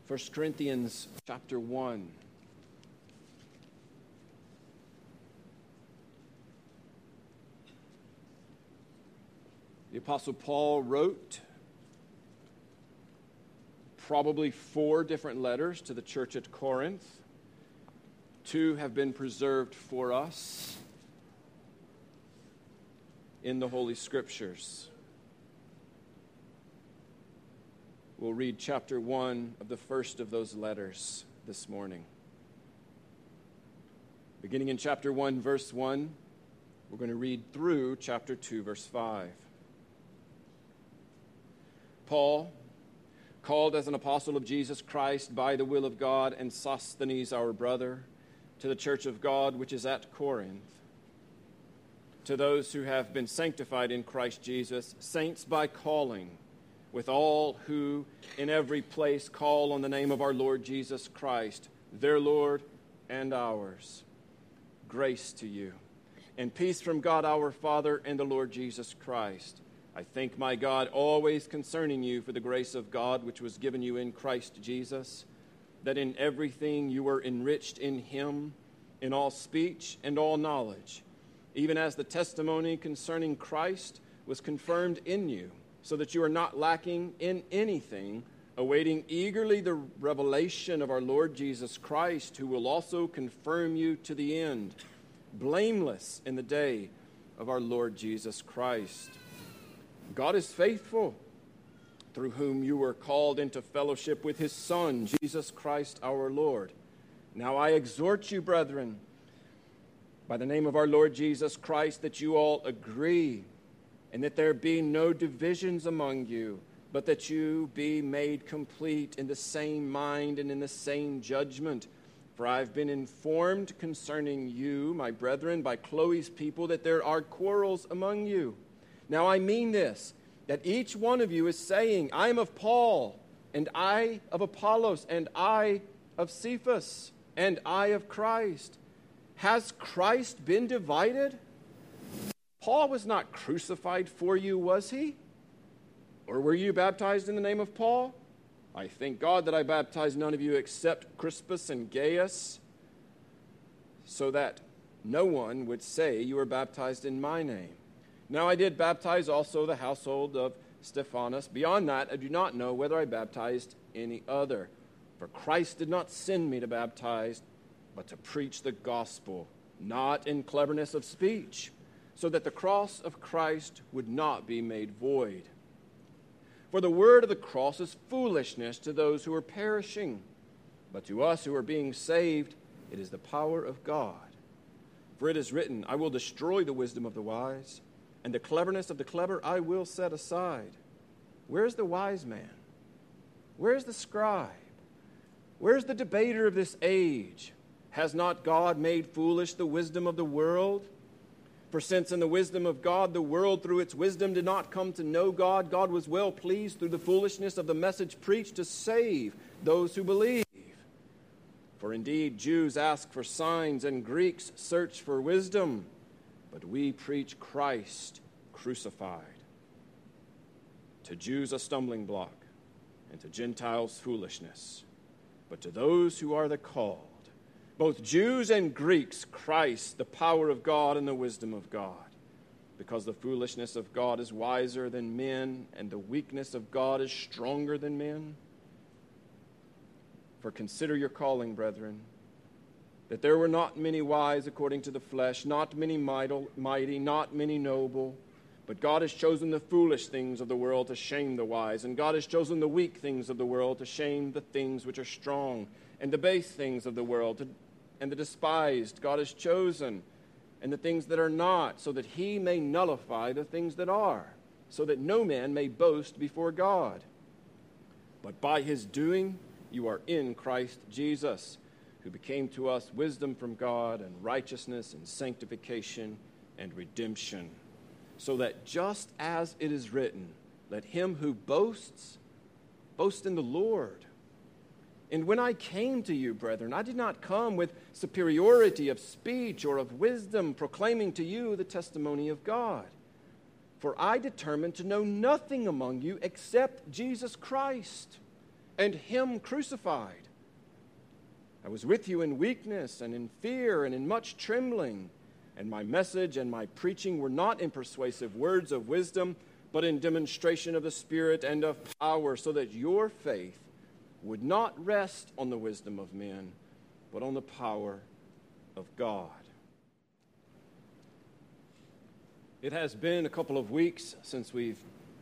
1 Corinthians chapter 1. The Apostle Paul wrote probably 4 different letters to the church at Corinth. 2 have been preserved for us in the Holy Scriptures. We'll read chapter 1 of the first of those letters this morning. Beginning in chapter 1, verse 1, we're going to read through chapter 2, verse 5. Paul, called as an apostle of Jesus Christ by the will of God, and Sosthenes our brother, to the church of God which is at Corinth, to those who have been sanctified in Christ Jesus, saints by calling, with all who in every place call on the name of our Lord Jesus Christ, their Lord and ours. Grace to you, and peace from God our Father and the Lord Jesus Christ. I thank my God always concerning you for the grace of God which was given you in Christ Jesus, that in everything you were enriched in him, in all speech and all knowledge, even as the testimony concerning Christ was confirmed in you, so that you are not lacking in anything, awaiting eagerly the revelation of our Lord Jesus Christ, who will also confirm you to the end, blameless in the day of our Lord Jesus Christ. God is faithful, through whom you were called into fellowship with his Son, Jesus Christ our Lord. Now I exhort you, brethren, by the name of our Lord Jesus Christ, that you all agree, and that there be no divisions among you, but that you be made complete in the same mind and in the same judgment. For I have been informed concerning you, my brethren, by Chloe's people, that there are quarrels among you. Now I mean this, that each one of you is saying, I am of Paul, and I of Apollos, and I of Cephas, and I of Christ. Has Christ been divided? Paul was not crucified for you, was he? Or were you baptized in the name of Paul? I thank God that I baptized none of you except Crispus and Gaius, so that no one would say you were baptized in my name. Now I did baptize also the household of Stephanas. Beyond that, I do not know whether I baptized any other. For Christ did not send me to baptize, but to preach the gospel, not in cleverness of speech, so that the cross of Christ would not be made void. For the word of the cross is foolishness to those who are perishing, but to us who are being saved, it is the power of God. For it is written, I will destroy the wisdom of the wise, and the cleverness of the clever I will set aside. Where's the wise man? Where's the scribe? Where's the debater of this age? Has not God made foolish the wisdom of the world? For since in the wisdom of God, the world through its wisdom did not come to know God, God was well pleased through the foolishness of the message preached to save those who believe. For indeed, Jews ask for signs and Greeks search for wisdom, but we preach Christ crucified. To Jews a stumbling block, and to Gentiles foolishness. But to those who are the called, both Jews and Greeks, Christ, the power of God and the wisdom of God. Because the foolishness of God is wiser than men, and the weakness of God is stronger than men. For consider your calling, brethren, that there were not many wise according to the flesh, not many mighty, not many noble, but God has chosen the foolish things of the world to shame the wise, and God has chosen the weak things of the world to shame the things which are strong, and the base things of the world and the despised God has chosen, and the things that are not, so that he may nullify the things that are, so that no man may boast before God. But by his doing you are in Christ Jesus, who became to us wisdom from God and righteousness and sanctification and redemption, so that just as it is written, let him who boasts, boast in the Lord. And when I came to you, brethren, I did not come with superiority of speech or of wisdom, proclaiming to you the testimony of God. For I determined to know nothing among you except Jesus Christ and Him crucified. I was with you in weakness and in fear and in much trembling, and my message and my preaching were not in persuasive words of wisdom, but in demonstration of the Spirit and of power, so that your faith would not rest on the wisdom of men, but on the power of God. It has been a couple of weeks since we've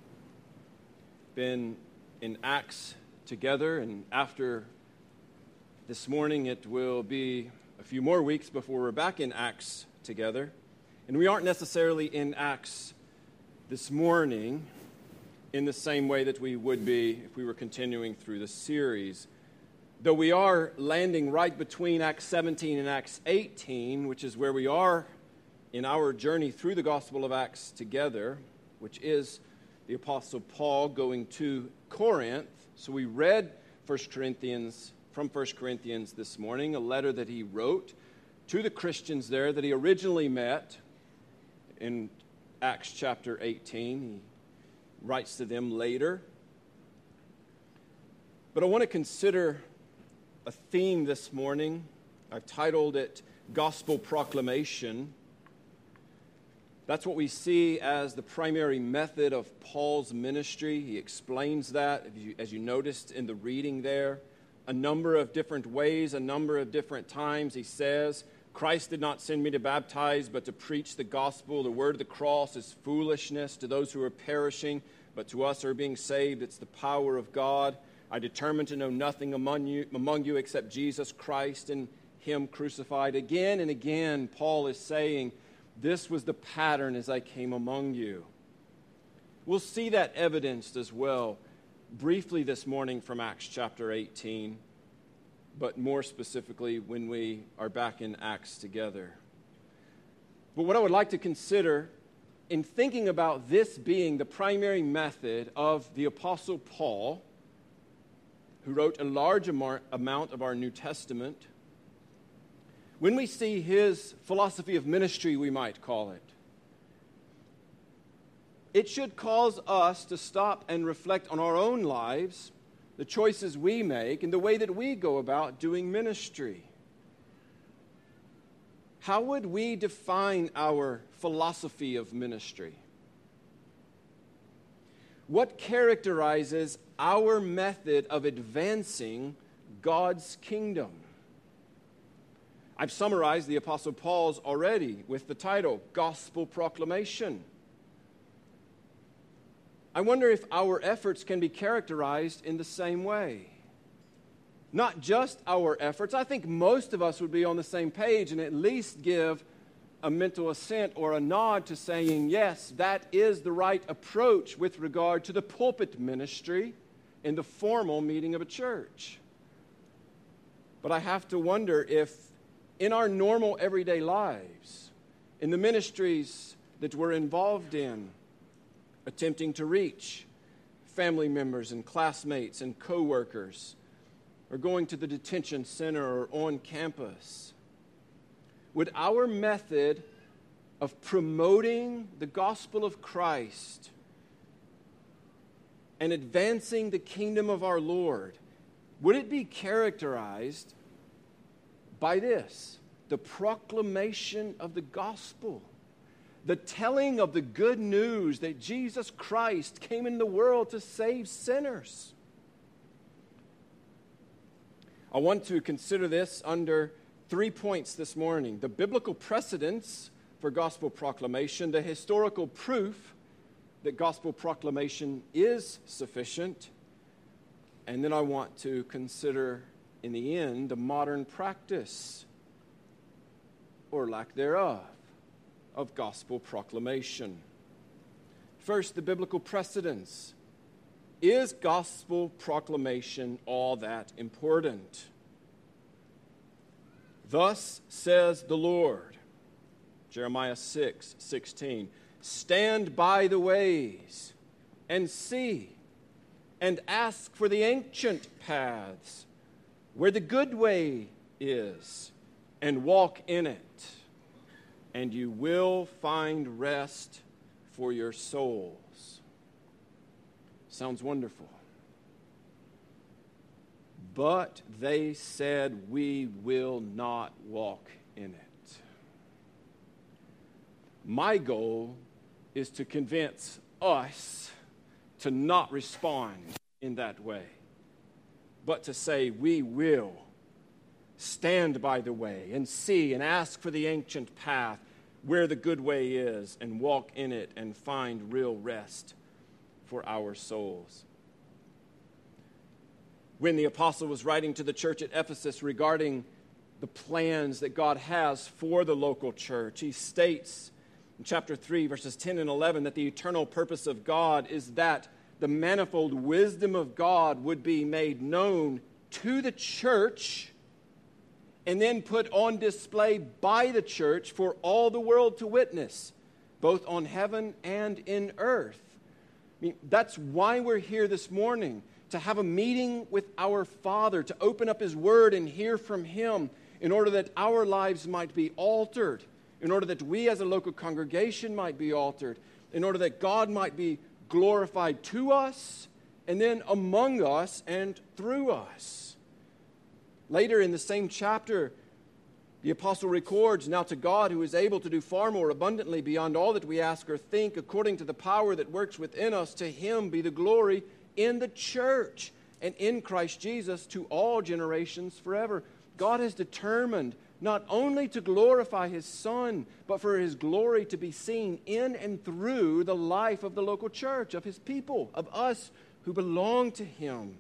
been in Acts together, and after this morning it will be a few more weeks before we're back in Acts together. And we aren't necessarily in Acts this morning in the same way that we would be if we were continuing through the series, though we are landing right between Acts 17 and Acts 18, which is where we are in our journey through the Gospel of Acts together, which is the Apostle Paul going to Corinth. So we read 1 Corinthians this morning, a letter that he wrote to the Christians there that he originally met in Acts chapter 18. He writes to them later. But I want to consider a theme this morning. I've titled it Gospel Proclamation. That's what we see as the primary method of Paul's ministry. He explains that, as you noticed in the reading there, a number of different ways, a number of different times. He says, Christ did not send me to baptize, but to preach the gospel. The word of the cross is foolishness to those who are perishing, but to us who are being saved, it's the power of God. I determined to know nothing among you except Jesus Christ and Him crucified. Again and again, Paul is saying, this was the pattern as I came among you. We'll see that evidenced as well briefly this morning from Acts chapter 18, but more specifically when we are back in Acts together. But what I would like to consider in thinking about this being the primary method of the Apostle Paul, who wrote a large amount of our New Testament, when we see his philosophy of ministry, we might call it, it should cause us to stop and reflect on our own lives, the choices we make, and the way that we go about doing ministry. How would we define our philosophy of ministry? What characterizes our method of advancing God's kingdom? I've summarized the Apostle Paul's already with the title, Gospel Proclamation. I wonder if our efforts can be characterized in the same way. Not just our efforts. I think most of us would be on the same page and at least give a mental assent or a nod to saying, yes, that is the right approach with regard to the pulpit ministry in the formal meeting of a church. But I have to wonder if in our normal everyday lives, in the ministries that we're involved in, attempting to reach family members and classmates and co-workers, or going to the detention center or on campus, would our method of promoting the gospel of Christ and advancing the kingdom of our Lord, would it be characterized by this, the proclamation of the gospel, the telling of the good news that Jesus Christ came in the world to save sinners? I want to consider this under 3 points this morning: the biblical precedents for gospel proclamation, the historical proof that gospel proclamation is sufficient, and then I want to consider in the end, the modern practice, or lack thereof, of gospel proclamation. First, the biblical precedents. Is gospel proclamation all that important? Thus says the Lord, Jeremiah 6:16, stand by the ways and see and ask for the ancient paths, where the good way is, and walk in it, and you will find rest for your souls. Sounds wonderful. But they said, we will not walk in it. My goal is to convince us to not respond in that way, but to say we will stand by the way and see and ask for the ancient path where the good way is and walk in it and find real rest for our souls. When the apostle was writing to the church at Ephesus regarding the plans that God has for the local church, he states in chapter 3, verses 10 and 11, that the eternal purpose of God is that the manifold wisdom of God would be made known to the church and then put on display by the church for all the world to witness, both on heaven and in earth. I mean, that's why we're here this morning, to have a meeting with our Father, to open up His Word and hear from Him in order that our lives might be altered, in order that we as a local congregation might be altered, in order that God might be glorified to us and then among us and through us. Later in the same chapter, the apostle records, now to God who is able to do far more abundantly beyond all that we ask or think, according to the power that works within us, to Him be the glory in the church and in Christ Jesus to all generations forever. God has determined not only to glorify His Son, but for His glory to be seen in and through the life of the local church, of His people, of us who belong to Him.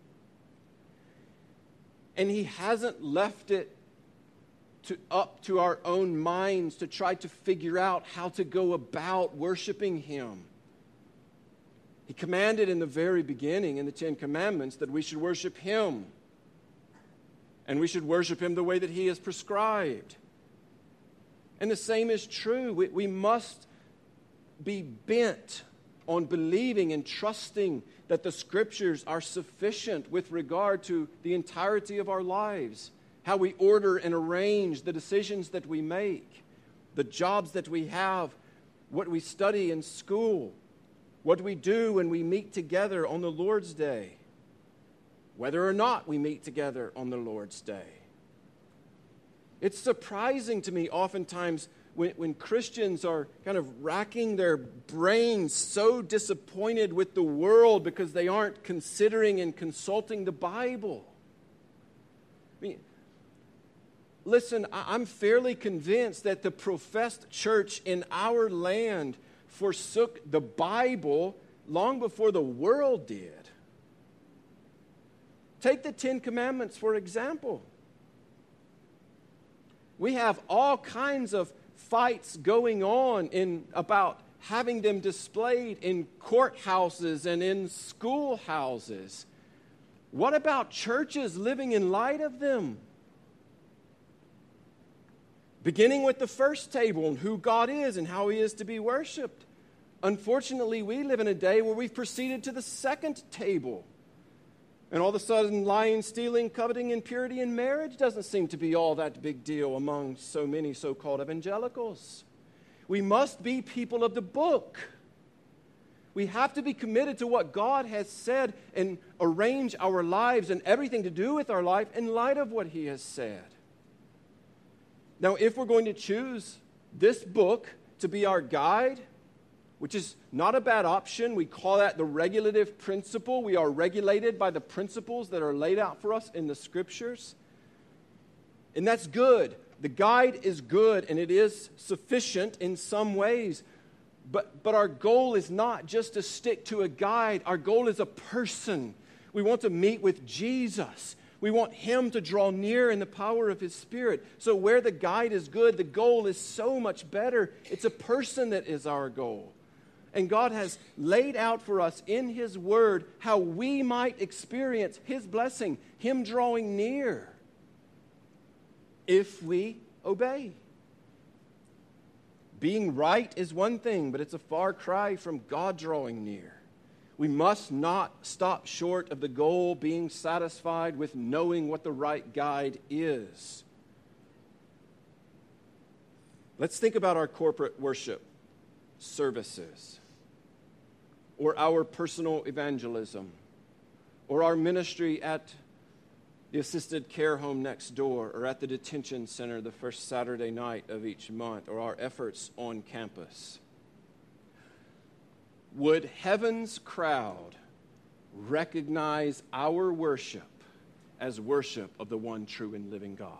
And He hasn't left it up to our own minds to try to figure out how to go about worshiping Him. He commanded in the very beginning in the Ten Commandments that we should worship Him. And we should worship Him the way that He has prescribed. And the same is true. We must be bent on believing and trusting that the Scriptures are sufficient with regard to the entirety of our lives, how we order and arrange the decisions that we make, the jobs that we have, what we study in school, what we do when we meet together on the Lord's Day, whether or not we meet together on the Lord's Day. It's surprising to me oftentimes when Christians are kind of racking their brains so disappointed with the world because they aren't considering and consulting the Bible. I mean, listen, I'm fairly convinced that the professed church in our land forsook the Bible long before the world did. Take the Ten Commandments, for example. We have all kinds of fights going on about having them displayed in courthouses and in schoolhouses. What about churches living in light of them? Beginning with the first table and who God is and how He is to be worshiped. Unfortunately, we live in a day where we've proceeded to the second table. And all of a sudden, lying, stealing, coveting, impurity in marriage doesn't seem to be all that big deal among so many so-called evangelicals. We must be people of the book. We have to be committed to what God has said and arrange our lives and everything to do with our life in light of what He has said. Now, if we're going to choose this book to be our guide, which is not a bad option. We call that the regulative principle. We are regulated by the principles that are laid out for us in the Scriptures. And that's good. The guide is good, and it is sufficient in some ways. But our goal is not just to stick to a guide. Our goal is a person. We want to meet with Jesus. We want Him to draw near in the power of His Spirit. So where the guide is good, the goal is so much better. It's a person that is our goal. And God has laid out for us in His Word how we might experience His blessing, Him drawing near, if we obey. Being right is one thing, but it's a far cry from God drawing near. We must not stop short of the goal being satisfied with knowing what the right guide is. Let's think about our corporate worship services, or our personal evangelism, or our ministry at the assisted care home next door, or at the detention center the first Saturday night of each month, or our efforts on campus? Would heaven's crowd recognize our worship as worship of the one true and living God?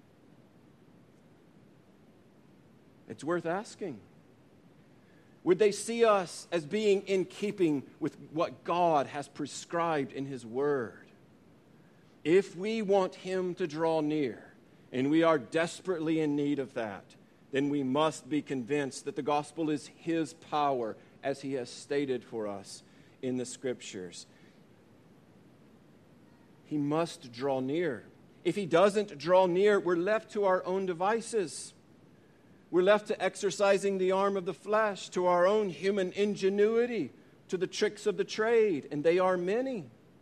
It's worth asking. Would they see us as being in keeping with what God has prescribed in His Word? If we want Him to draw near, and we are desperately in need of that, then we must be convinced that the gospel is His power, as He has stated for us in the Scriptures. He must draw near. If He doesn't draw near, we're left to our own devices. We're left to exercising the arm of the flesh, to our own human ingenuity, to the tricks of the trade, and they are many.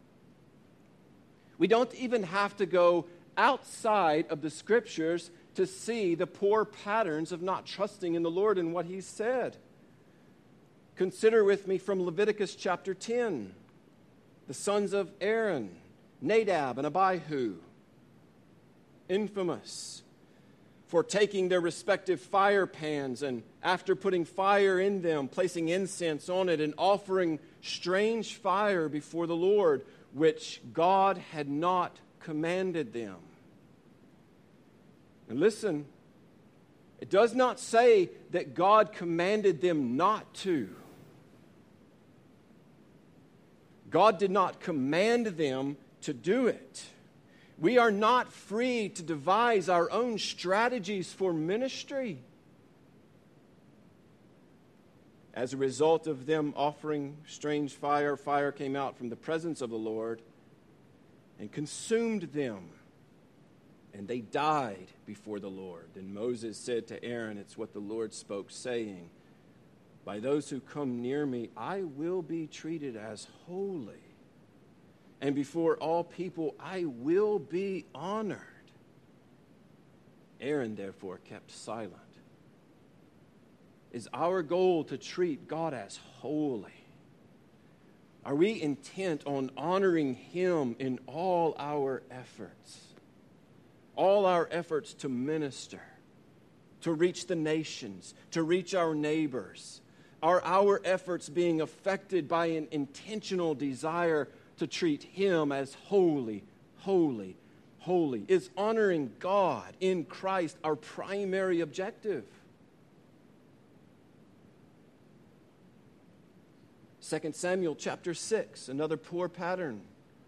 We don't even have to go outside of the Scriptures to see the poor patterns of not trusting in the Lord and what He's said. Consider with me from Leviticus chapter 10, the sons of Aaron, Nadab and Abihu, infamous for taking their respective fire pans and, after putting fire in them, placing incense on it and offering strange fire before the Lord, which God had not commanded them. And listen, it does not say that God commanded them not to. God did not command them to do it. We are not free to devise our own strategies for ministry. As a result of them offering strange fire, fire came out from the presence of the Lord and consumed them, and they died before the Lord. And Moses said to Aaron, it's what the Lord spoke, saying, by those who come near me, I will be treated as holy. And before all people, I will be honored. Aaron, therefore, kept silent. Is our goal to treat God as holy? Are we intent on honoring Him in all our efforts? All our efforts to minister, to reach the nations, to reach our neighbors. Are our efforts being affected by an intentional desire to treat Him as holy, holy, holy? Is honoring God in Christ our primary objective? 2 Samuel chapter 6, another poor pattern.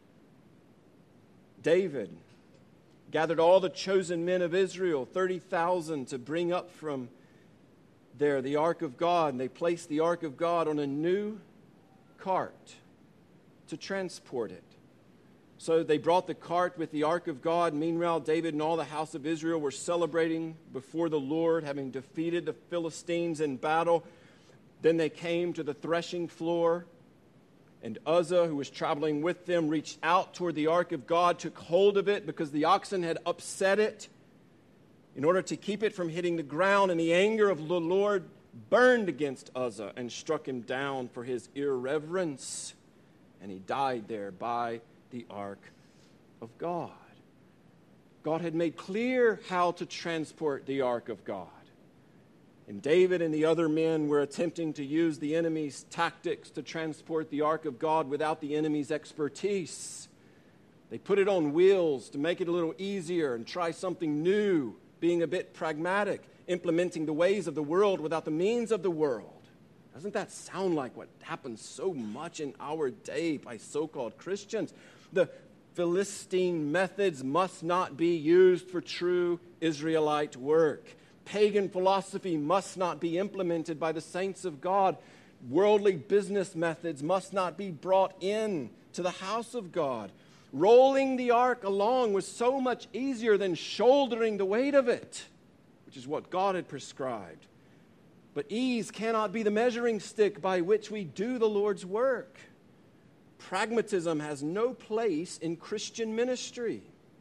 David gathered all the chosen men of Israel, 30,000, to bring up from there the ark of God, and they placed the ark of God on a new cart to transport it. So they brought the cart with the ark of God. Meanwhile, David and all the house of Israel were celebrating before the Lord, having defeated the Philistines in battle. Then they came to the threshing floor, and Uzzah, who was traveling with them, reached out toward the ark of God, took hold of it because the oxen had upset it, in order to keep it from hitting the ground. And the anger of the Lord burned against Uzzah and struck him down for his irreverence. And he died there by the ark of God. God had made clear how to transport the ark of God. And David and the other men were attempting to use the enemy's tactics to transport the ark of God without the enemy's expertise. They put it on wheels to make it a little easier and try something new, being a bit pragmatic, implementing the ways of the world without the means of the world. Doesn't that sound like what happens so much in our day by so-called Christians? The Philistine methods must not be used for true Israelite work. Pagan philosophy must not be implemented by the saints of God. Worldly business methods must not be brought in to the house of God. Rolling the ark along was so much easier than shouldering the weight of it, which is what God had prescribed. But ease cannot be the measuring stick by which we do the Lord's work. Pragmatism has no place in Christian ministry.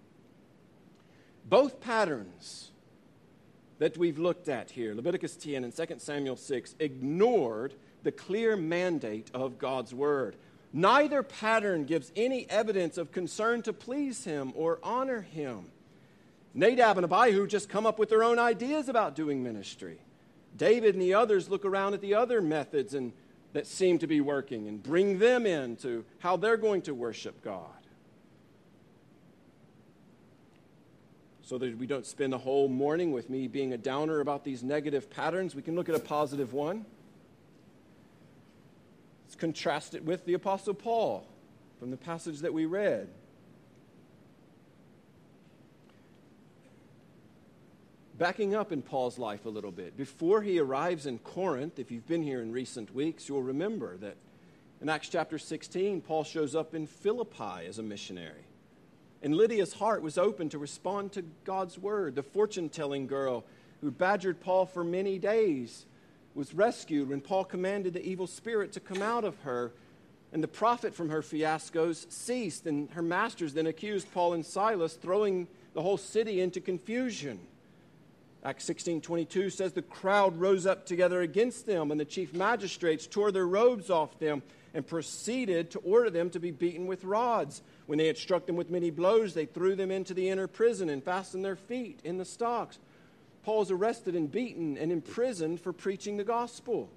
Both patterns that we've looked at here, Leviticus 10 and 2 Samuel 6, ignored the clear mandate of God's word. Neither pattern gives any evidence of concern to please him or honor him. Nadab and Abihu just come up with their own ideas about doing ministry. David and the others look around at the other methods that seem to be working and bring them into how they're going to worship God. So that we don't spend the whole morning with me being a downer about these negative patterns, we can look at a positive one. Let's contrast it with the Apostle Paul from the passage that we read. Backing up in Paul's life a little bit, before he arrives in Corinth, if you've been here in recent weeks, you'll remember that in Acts chapter 16, Paul shows up in Philippi as a missionary. And Lydia's heart was open to respond to God's word. The fortune-telling girl who badgered Paul for many days was rescued when Paul commanded the evil spirit to come out of her. And the profit from her fiascos ceased, and her masters then accused Paul and Silas, throwing the whole city into confusion. Acts 16:22 says the crowd rose up together against them, and the chief magistrates tore their robes off them and proceeded to order them to be beaten with rods. When they had struck them with many blows, they threw them into the inner prison and fastened their feet in the stocks. Paul is arrested and beaten and imprisoned for preaching the gospel.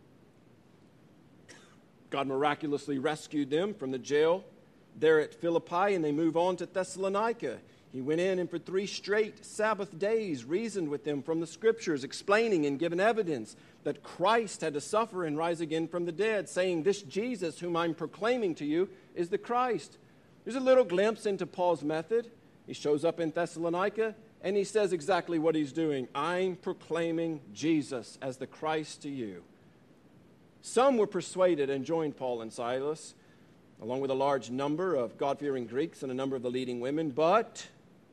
God miraculously rescued them from the jail there at Philippi, and they move on to Thessalonica. He went in and for 3 straight Sabbath days reasoned with them from the Scriptures, explaining and giving evidence that Christ had to suffer and rise again from the dead, saying, "This Jesus whom I'm proclaiming to you is the Christ." There's a little glimpse into Paul's method. He shows up in Thessalonica, and he says exactly what he's doing. I'm proclaiming Jesus as the Christ to you. Some were persuaded and joined Paul and Silas, along with a large number of God-fearing Greeks and a number of the leading women, but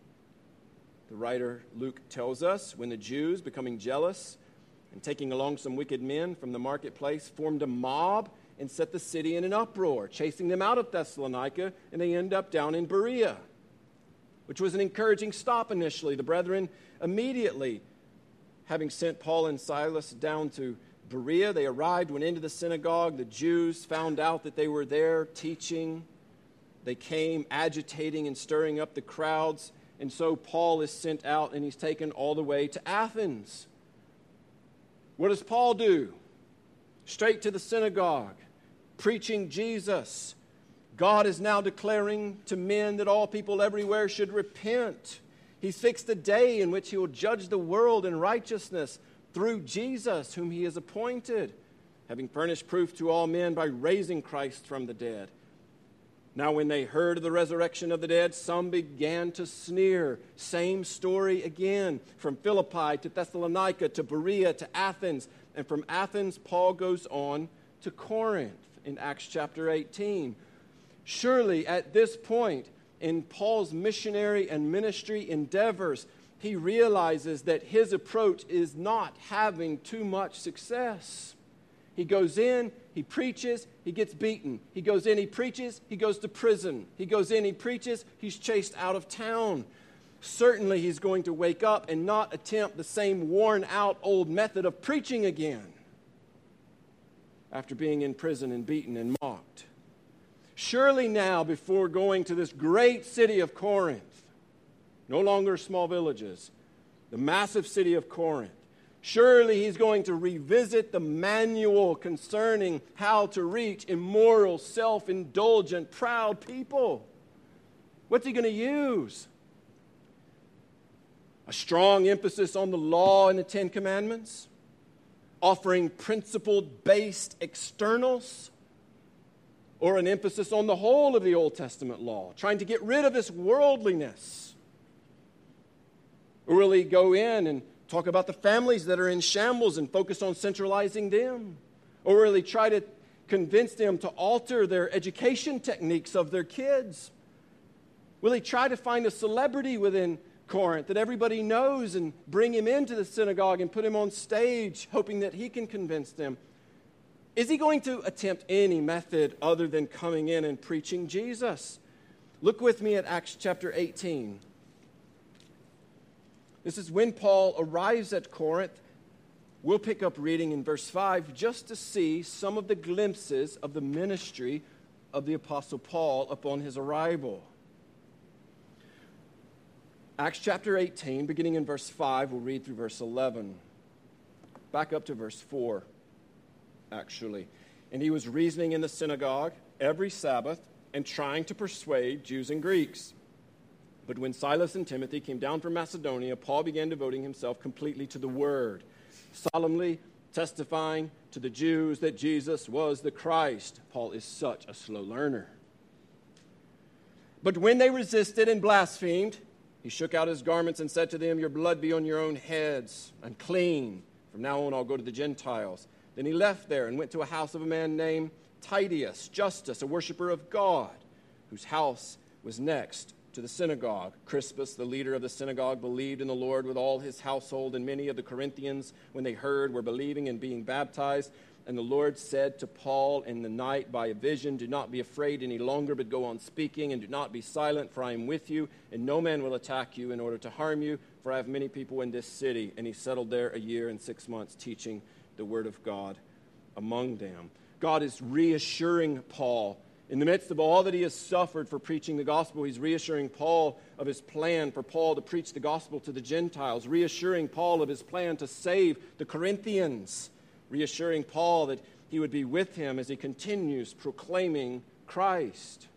the writer Luke tells us when the Jews, becoming jealous and taking along some wicked men from the marketplace, formed a mob and set the city in an uproar, chasing them out of Thessalonica, and they end up down in Berea, which was an encouraging stop initially. The brethren immediately, having sent Paul and Silas down to Berea, they arrived, went into the synagogue. The Jews found out that they were there teaching. They came agitating and stirring up the crowds. And so Paul is sent out, and he's taken all the way to Athens. What does Paul do? Straight to the synagogue, preaching Jesus. God is now declaring to men that all people everywhere should repent. He's fixed a day in which he will judge the world in righteousness through Jesus, whom he has appointed, having furnished proof to all men by raising Christ from the dead. Now when they heard of the resurrection of the dead, some began to sneer. Same story again, from Philippi to Thessalonica to Berea to Athens. And from Athens, Paul goes on to Corinth in Acts chapter 18. Surely at this point in Paul's missionary and ministry endeavors, he realizes that his approach is not having too much success. He goes in, he preaches, he gets beaten. He goes in, he preaches, he goes to prison. He goes in, he preaches, he's chased out of town. Certainly he's going to wake up and not attempt the same worn-out old method of preaching again after being in prison and beaten and mocked. Surely now, before going to this great city of Corinth, no longer small villages, the massive city of Corinth, surely he's going to revisit the manual concerning how to reach immoral, self-indulgent, proud people. What's he going to use? A strong emphasis on the law and the 10 Commandments? Offering principle-based externals? Or an emphasis on the whole of the Old Testament law, trying to get rid of this worldliness? Or will he go in and talk about the families that are in shambles and focus on centralizing them? Or will he try to convince them to alter their education techniques of their kids? Will he try to find a celebrity within Corinth that everybody knows and bring him into the synagogue and put him on stage, hoping that he can convince them? Is he going to attempt any method other than coming in and preaching Jesus? Look with me at Acts chapter 18. This is when Paul arrives at Corinth. We'll pick up reading in verse 5 just to see some of the glimpses of the ministry of the Apostle Paul upon his arrival. Acts chapter 18, beginning in verse 5, we'll read through verse 11. Back up to verse 4, actually. And he was reasoning in the synagogue every Sabbath and trying to persuade Jews and Greeks. But when Silas and Timothy came down from Macedonia, Paul began devoting himself completely to the word, solemnly testifying to the Jews that Jesus was the Christ. Paul is such a slow learner. But when they resisted and blasphemed, he shook out his garments and said to them, "Your blood be on your own heads. Unclean. From now on I'll go to the Gentiles." Then he left there and went to a house of a man named Titius Justus, a worshiper of God, whose house was next to the synagogue. Crispus, the leader of the synagogue, believed in the Lord with all his household, and many of the Corinthians, when they heard, were believing and being baptized. And the Lord said to Paul in the night by a vision, "Do not be afraid any longer, but go on speaking, and do not be silent, for I am with you, and no man will attack you in order to harm you, for I have many people in this city." And he settled there 1 year and 6 months, teaching the word of God among them. God is reassuring Paul. In the midst of all that he has suffered for preaching the gospel, he's reassuring Paul of his plan for Paul to preach the gospel to the Gentiles, reassuring Paul of his plan to save the Corinthians, reassuring Paul that he would be with him as he continues proclaiming Christ.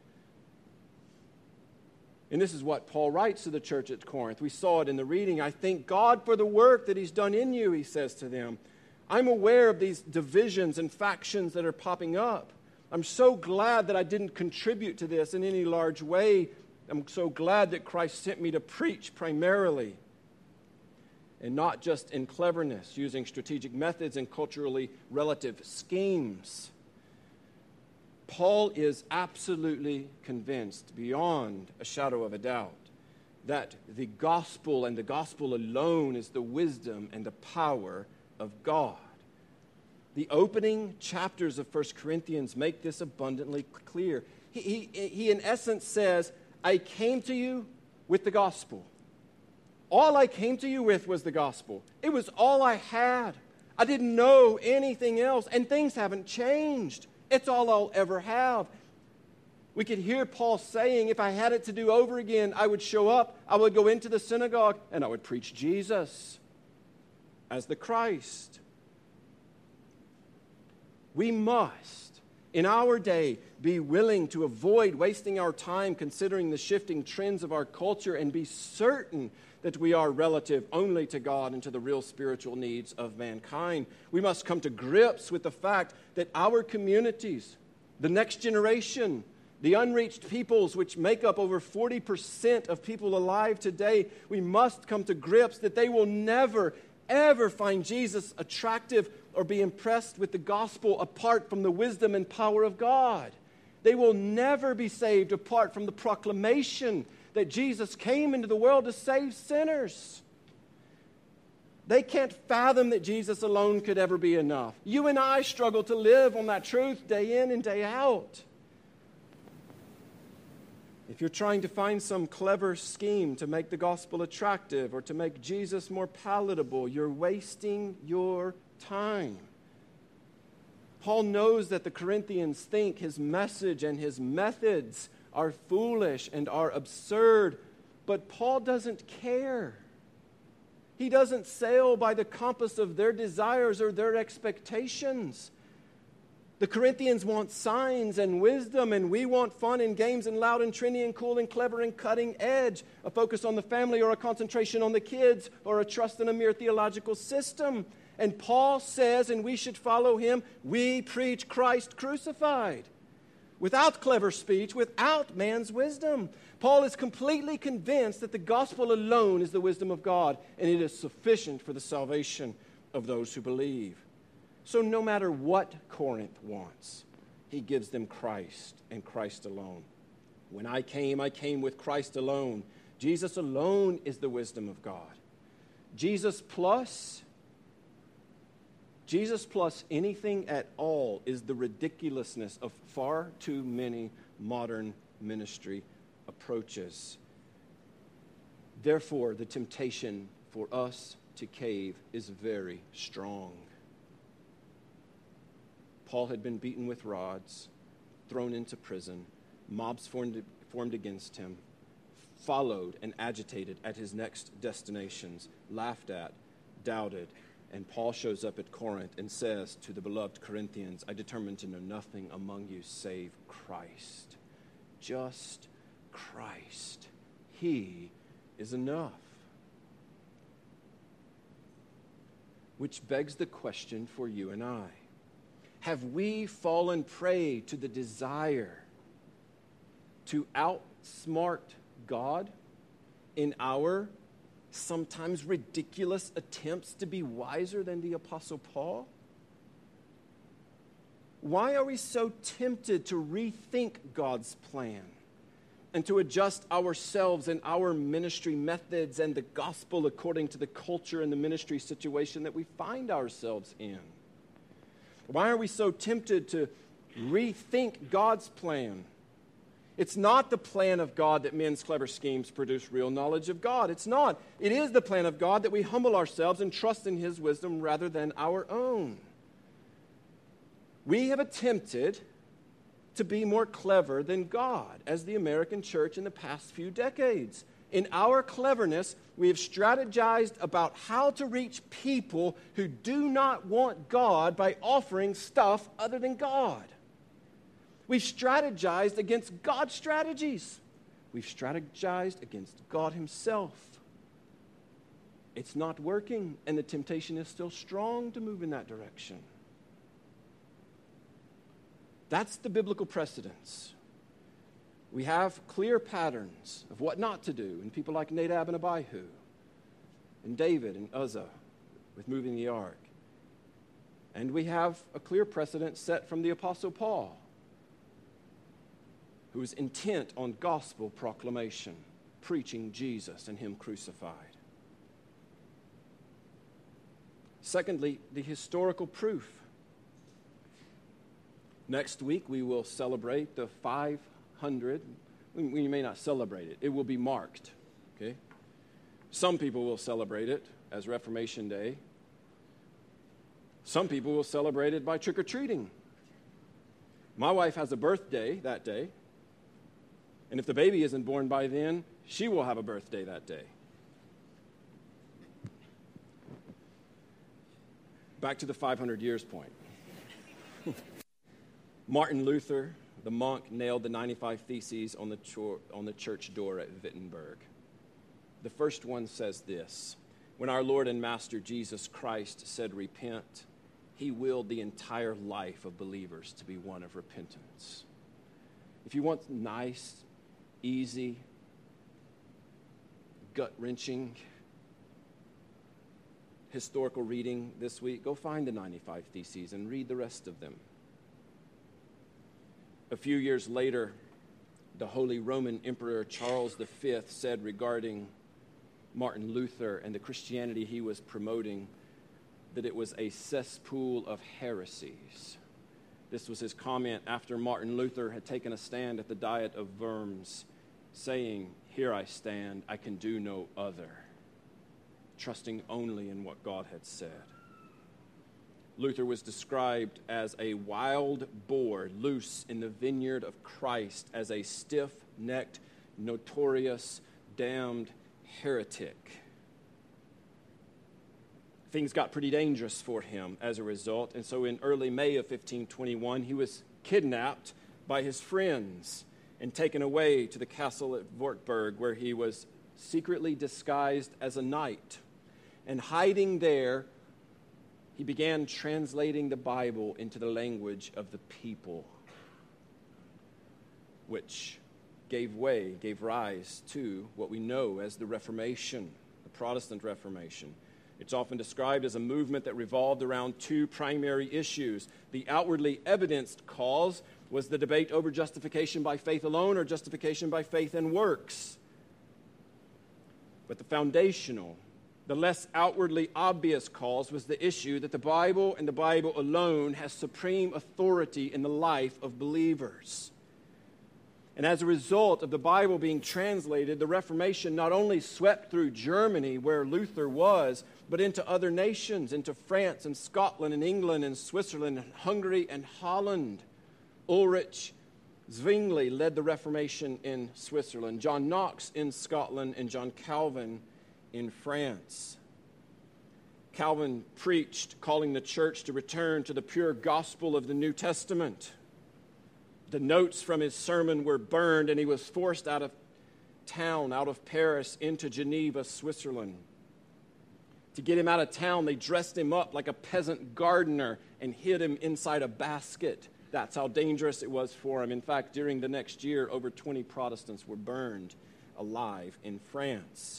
And this is what Paul writes to the church at Corinth. We saw it in the reading. "I thank God for the work that he's done in you," he says to them. "I'm aware of these divisions and factions that are popping up. I'm so glad that I didn't contribute to this in any large way. I'm so glad that Christ sent me to preach primarily, and not just in cleverness, using strategic methods and culturally relative schemes." Paul is absolutely convinced, beyond a shadow of a doubt, that the gospel and the gospel alone is the wisdom and the power of God. The opening chapters of 1 Corinthians make this abundantly clear. He in essence says, "I came to you with the gospel. All I came to you with was the gospel. It was all I had. I didn't know anything else, and things haven't changed. It's all I'll ever have." We could hear Paul saying, if I had it to do over again, I would show up, I would go into the synagogue, and I would preach Jesus as the Christ. We must, in our day, be willing to avoid wasting our time considering the shifting trends of our culture and be certain that we are relative only to God and to the real spiritual needs of mankind. We must come to grips with the fact that our communities, the next generation, the unreached peoples, which make up over 40% of people alive today, we must come to grips that they will never, ever find Jesus attractive or be impressed with the gospel apart from the wisdom and power of God. They will never be saved apart from the proclamation that Jesus came into the world to save sinners. They can't fathom that Jesus alone could ever be enough. You and I struggle to live on that truth day in and day out. If you're trying to find some clever scheme to make the gospel attractive or to make Jesus more palatable, you're wasting your time. Paul knows that the Corinthians think his message and his methods are foolish and are absurd, but Paul doesn't care. He doesn't sail by the compass of their desires or their expectations. The Corinthians want signs and wisdom, and we want fun and games and loud and trendy and cool and clever and cutting edge, a focus on the family or a concentration on the kids or a trust in a mere theological system. And Paul says, and we should follow him, we preach Christ crucified. Without clever speech, without man's wisdom. Paul is completely convinced that the gospel alone is the wisdom of God, and it is sufficient for the salvation of those who believe. So no matter what Corinth wants, he gives them Christ and Christ alone. When I came with Christ alone. Jesus alone is the wisdom of God. Jesus plus anything at all is the ridiculousness of far too many modern ministry approaches. Therefore, the temptation for us to cave is very strong. Paul had been beaten with rods, thrown into prison, mobs formed against him, followed and agitated at his next destinations, laughed at, doubted. And Paul shows up at Corinth and says to the beloved Corinthians, I determined to know nothing among you save Christ. Just Christ. He is enough. Which begs the question for you and I. Have we fallen prey to the desire to outsmart God in our sometimes ridiculous attempts to be wiser than the Apostle Paul? Why are we so tempted to rethink God's plan and to adjust ourselves and our ministry methods and the gospel according to the culture and the ministry situation that we find ourselves in? Why are we so tempted to rethink God's plan? It's not the plan of God that men's clever schemes produce real knowledge of God. It's not. It is the plan of God that we humble ourselves and trust in His wisdom rather than our own. We have attempted to be more clever than God as the American church in the past few decades. In our cleverness, we have strategized about how to reach people who do not want God by offering stuff other than God. We've strategized against God's strategies. We've strategized against God Himself. It's not working, and the temptation is still strong to move in that direction. That's the biblical precedence. We have clear patterns of what not to do in people like Nadab and Abihu, and David and Uzzah with moving the ark. And we have a clear precedent set from the Apostle Paul, who was intent on gospel proclamation, preaching Jesus and Him crucified. Secondly, the historical proof. Next week, we will celebrate the 500. We may not celebrate it. It will be marked, okay? Some people will celebrate it as Reformation Day. Some people will celebrate it by trick-or-treating. My wife has a birthday that day. And if the baby isn't born by then, she will have a birthday that day. Back to the 500 years point. Martin Luther, the monk, nailed the 95 Theses on the church door at Wittenberg. The first one says this: when our Lord and Master Jesus Christ said repent, He willed the entire life of believers to be one of repentance. If you want nice, easy, gut-wrenching historical reading this week, go find the 95 Theses and read the rest of them. A few years later, the Holy Roman Emperor Charles V said regarding Martin Luther and the Christianity he was promoting that it was a cesspool of heresies. This was his comment after Martin Luther had taken a stand at the Diet of Worms, saying, "Here I stand, I can do no other," trusting only in what God had said. Luther was described as a wild boar loose in the vineyard of Christ, as a stiff-necked, notorious, damned heretic. Things got pretty dangerous for him as a result, and so in early May of 1521, he was kidnapped by his friends and taken away to the castle at Wartburg, where he was secretly disguised as a knight. And hiding there, he began translating the Bible into the language of the people, which gave rise to what we know as the Reformation, the Protestant Reformation. It's often described as a movement that revolved around two primary issues. The outwardly evidenced cause was the debate over justification by faith alone or justification by faith and works. But the foundational, the less outwardly obvious cause was the issue that the Bible and the Bible alone has supreme authority in the life of believers. And as a result of the Bible being translated, the Reformation not only swept through Germany, where Luther was, but into other nations, into France and Scotland and England and Switzerland and Hungary and Holland. Ulrich Zwingli led the Reformation in Switzerland, John Knox in Scotland, and John Calvin in France. Calvin preached, calling the church to return to the pure gospel of the New Testament. The notes from his sermon were burned, and he was forced out of town, out of Paris, into Geneva, Switzerland. To get him out of town, they dressed him up like a peasant gardener and hid him inside a basket. That's how dangerous it was for him. In fact, during the next year, over 20 Protestants were burned alive in France.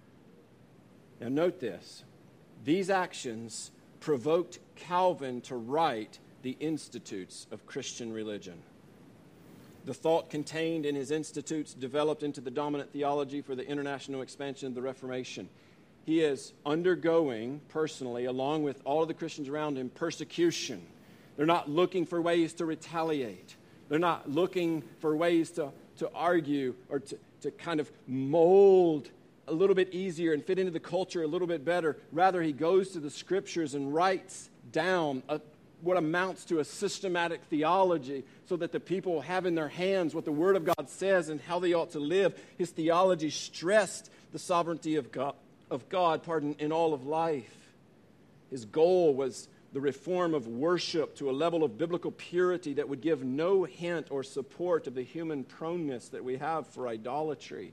Now note this. These actions provoked Calvin to write the Institutes of Christian Religion. The thought contained in his Institutes developed into the dominant theology for the international expansion of the Reformation. He is undergoing, personally, along with all of the Christians around him, persecution. They're not looking for ways to retaliate. They're not looking for ways to argue or to kind of mold a little bit easier and fit into the culture a little bit better. Rather, he goes to the Scriptures and writes down what amounts to a systematic theology so that the people have in their hands what the Word of God says and how they ought to live. His theology stressed the sovereignty of God, in all of life. His goal was the reform of worship to a level of biblical purity that would give no hint or support of the human proneness that we have for idolatry.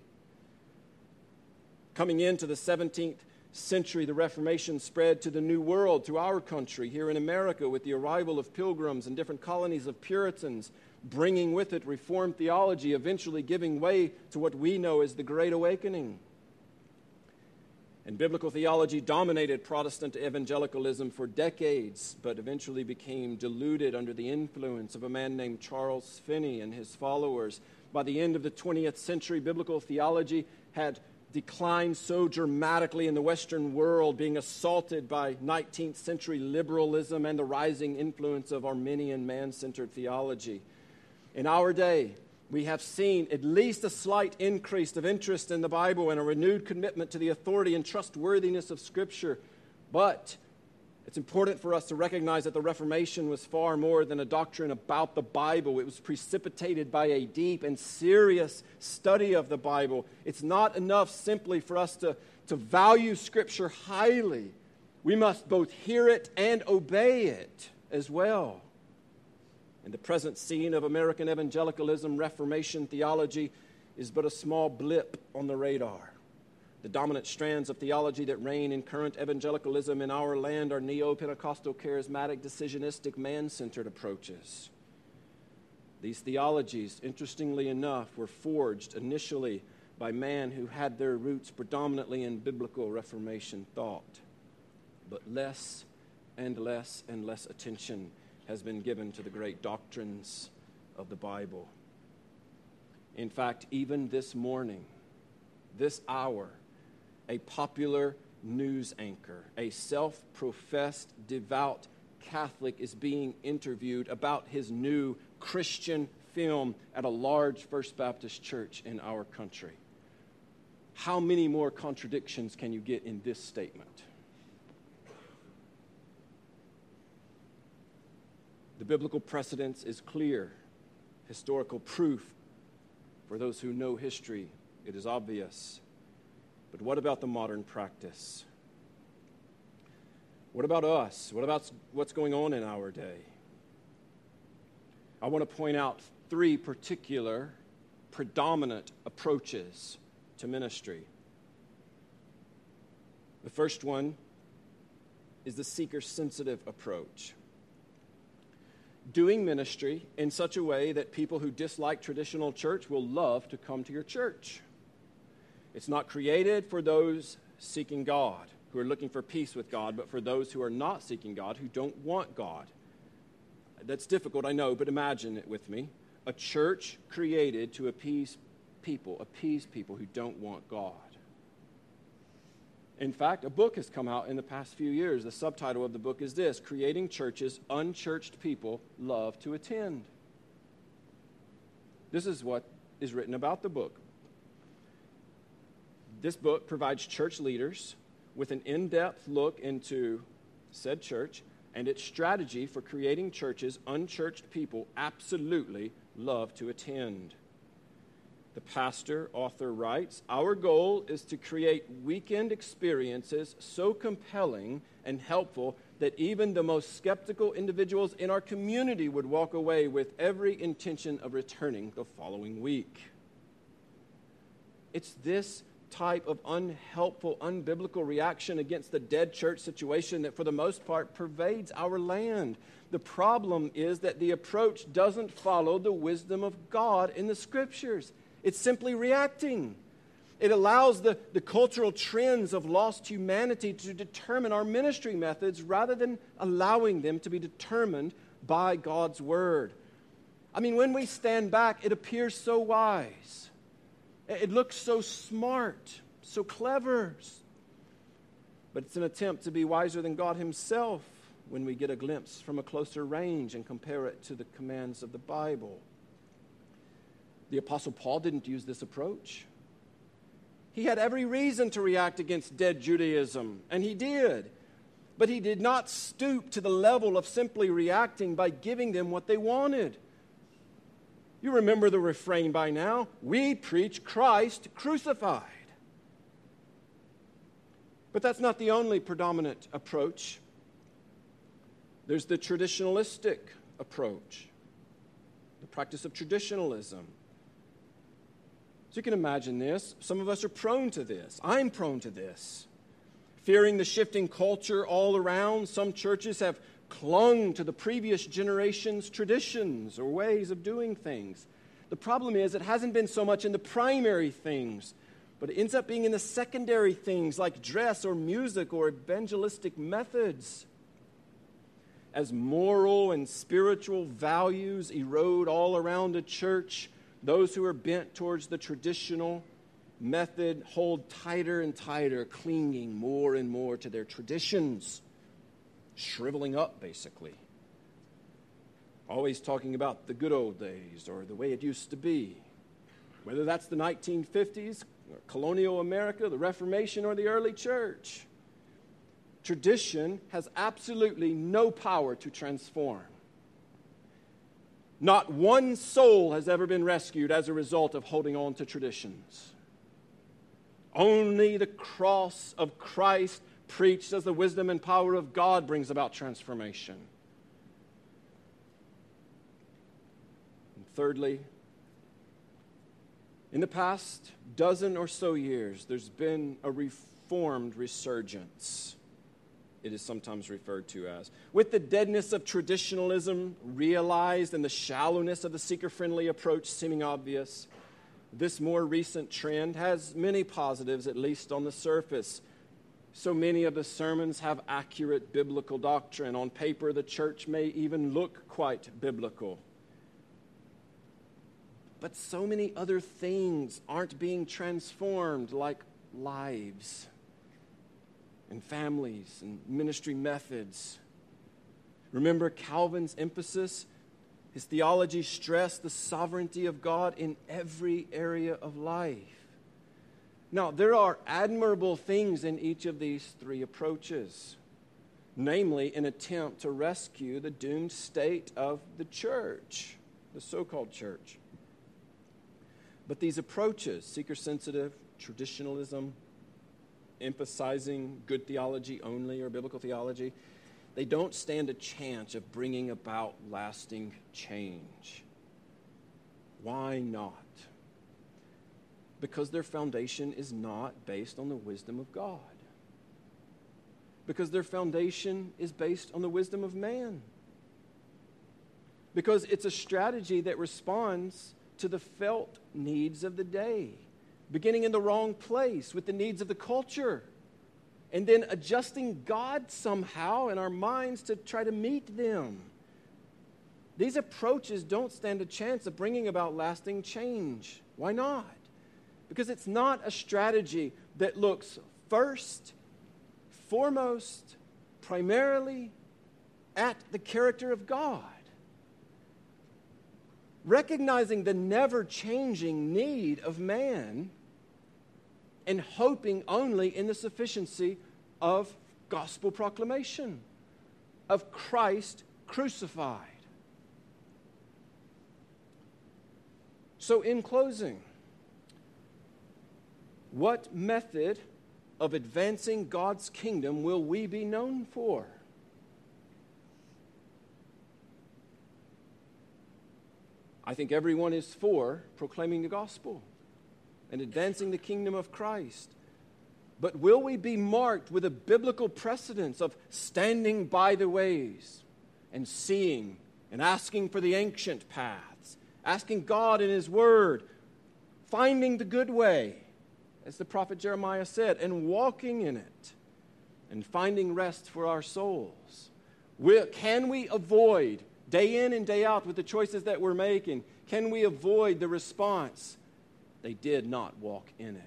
Coming into the 17th century, the Reformation spread to the New World, to our country, here in America, with the arrival of pilgrims and different colonies of Puritans, bringing with it Reformed theology, eventually giving way to what we know as the Great Awakening. And biblical theology dominated Protestant evangelicalism for decades, but eventually became diluted under the influence of a man named Charles Finney and his followers. By the end of the 20th century, biblical theology had declined so dramatically in the Western world, being assaulted by 19th century liberalism and the rising influence of Arminian man-centered theology. In our day, we have seen at least a slight increase of interest in the Bible and a renewed commitment to the authority and trustworthiness of Scripture. But it's important for us to recognize that the Reformation was far more than a doctrine about the Bible. It was precipitated by a deep and serious study of the Bible. It's not enough simply for us to value Scripture highly. We must both hear it and obey it as well. In the present scene of American evangelicalism, Reformation theology is but a small blip on the radar. The dominant strands of theology that reign in current evangelicalism in our land are neo-Pentecostal, charismatic, decisionistic, man-centered approaches. These theologies, interestingly enough, were forged initially by men who had their roots predominantly in biblical Reformation thought. But less and less and less attention has been given to the great doctrines of the Bible. In fact, even this morning, this hour, a popular news anchor, a self-professed devout Catholic, is being interviewed about his new Christian film at a large First Baptist church in our country. How many more contradictions can you get in this statement? The biblical precedence is clear. Historical proof, for those who know history, it is obvious. But what about the modern practice? What about us? What about what's going on in our day? I want to point out three particular, predominant approaches to ministry. The first one is the seeker-sensitive approach. Doing ministry in such a way that people who dislike traditional church will love to come to your church. It's not created for those seeking God, who are looking for peace with God, but for those who are not seeking God, who don't want God. That's difficult, I know, but imagine it with me. A church created to appease people who don't want God. In fact, a book has come out in the past few years. The subtitle of the book is this: Creating Churches Unchurched People Love to Attend. This is what is written about the book. This book provides church leaders with an in-depth look into said church and its strategy for creating churches unchurched people absolutely love to attend. The pastor, author writes, "Our goal is to create weekend experiences so compelling and helpful that even the most skeptical individuals in our community would walk away with every intention of returning the following week." It's this type of unhelpful, unbiblical reaction against the dead church situation that for the most part pervades our land. The problem is that the approach doesn't follow the wisdom of God in the Scriptures. It's simply reacting. It allows the cultural trends of lost humanity to determine our ministry methods rather than allowing them to be determined by God's Word. I mean, when we stand back, it appears so wise. It looks so smart, so clever. But it's an attempt to be wiser than God Himself when we get a glimpse from a closer range and compare it to the commands of the Bible. The Apostle Paul didn't use this approach. He had every reason to react against dead Judaism, and he did. But he did not stoop to the level of simply reacting by giving them what they wanted. You remember the refrain by now. We preach Christ crucified. But that's not the only predominant approach. There's the traditionalistic approach, the practice of traditionalism. So you can imagine this. Some of us are prone to this. I'm prone to this. Fearing the shifting culture all around, some churches have clung to the previous generation's traditions or ways of doing things. The problem is it hasn't been so much in the primary things, but it ends up being in the secondary things like dress or music or evangelistic methods. As moral and spiritual values erode all around a church, those who are bent towards the traditional method hold tighter and tighter, clinging more and more to their traditions. Shriveling up, basically. Always talking about the good old days or the way it used to be. Whether that's the 1950s, or colonial America, the Reformation, or the early church. Tradition has absolutely no power to transform. Not one soul has ever been rescued as a result of holding on to traditions. Only the cross of Christ preached as the wisdom and power of God brings about transformation. And thirdly, in the past dozen or so years, there's been a reformed resurgence, it is sometimes referred to as. With the deadness of traditionalism realized and the shallowness of the seeker-friendly approach seeming obvious, this more recent trend has many positives, at least on the surface. So many of the sermons have accurate biblical doctrine. On paper, the church may even look quite biblical. But so many other things aren't being transformed, like lives and families and ministry methods. Remember Calvin's emphasis? His theology stressed the sovereignty of God in every area of life. Now, there are admirable things in each of these three approaches, namely an attempt to rescue the doomed state of the church, the so-called church. But these approaches, seeker-sensitive, traditionalism, emphasizing good theology only or biblical theology, they don't stand a chance of bringing about lasting change. Why not? Because their foundation is not based on the wisdom of God. Because their foundation is based on the wisdom of man. Because it's a strategy that responds to the felt needs of the day, beginning in the wrong place with the needs of the culture, and then adjusting God somehow in our minds to try to meet them. These approaches don't stand a chance of bringing about lasting change. Why not? Because it's not a strategy that looks first, foremost, primarily at the character of God. Recognizing the never-changing need of man and hoping only in the sufficiency of gospel proclamation. of Christ crucified. So in closing, what method of advancing God's kingdom will we be known for? I think everyone is for proclaiming the gospel and advancing the kingdom of Christ. But will we be marked with a biblical precedence of standing by the ways and seeing and asking for the ancient paths, asking God in His Word, finding the good way, as the prophet Jeremiah said, and walking in it and finding rest for our souls? Can we avoid, day in and day out with the choices that we're making, can we avoid the response, they did not walk in it?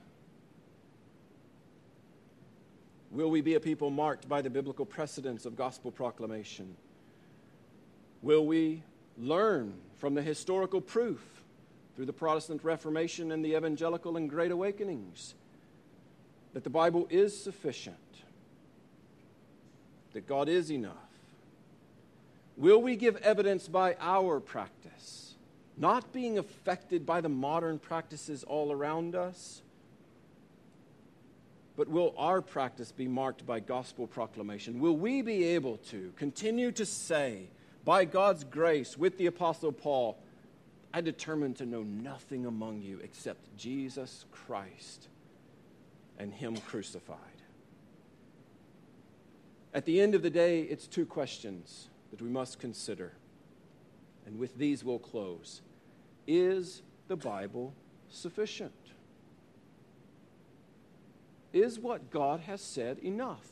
Will we be a people marked by the biblical precedence of gospel proclamation? Will we learn from the historical proof through the Protestant Reformation and the Evangelical and Great Awakenings that the Bible is sufficient, that God is enough? Will we give evidence by our practice, not being affected by the modern practices all around us? But will our practice be marked by gospel proclamation? Will we be able to continue to say, by God's grace, with the Apostle Paul, I determined to know nothing among you except Jesus Christ and Him crucified? At the end of the day, it's two questions that we must consider. And with these we'll close. Is the Bible sufficient? Is what God has said enough?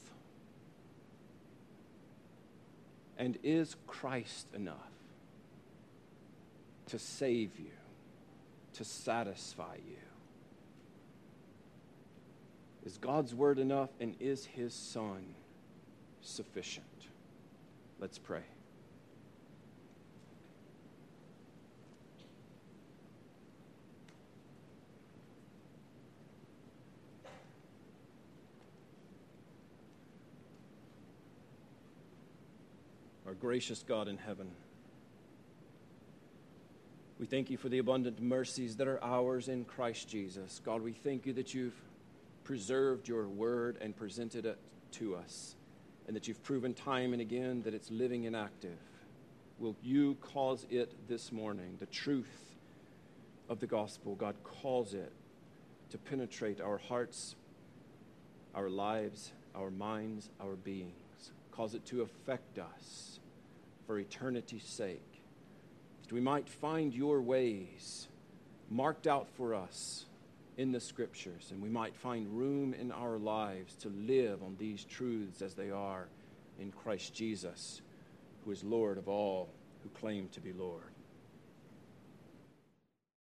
And is Christ enough to save you, to satisfy you? Is God's word enough, and is His Son sufficient? Let's pray. Our gracious God in heaven, we thank You for the abundant mercies that are ours in Christ Jesus. God, we thank You that You've preserved Your word and presented it to us, and that You've proven time and again that it's living and active. Will You cause it this morning, the truth of the gospel, God, cause it to penetrate our hearts, our lives, our minds, our beings. Cause it to affect us for eternity's sake, that we might find Your ways marked out for us in the Scriptures, and we might find room in our lives to live on these truths as they are in Christ Jesus, who is Lord of all who claim to be Lord.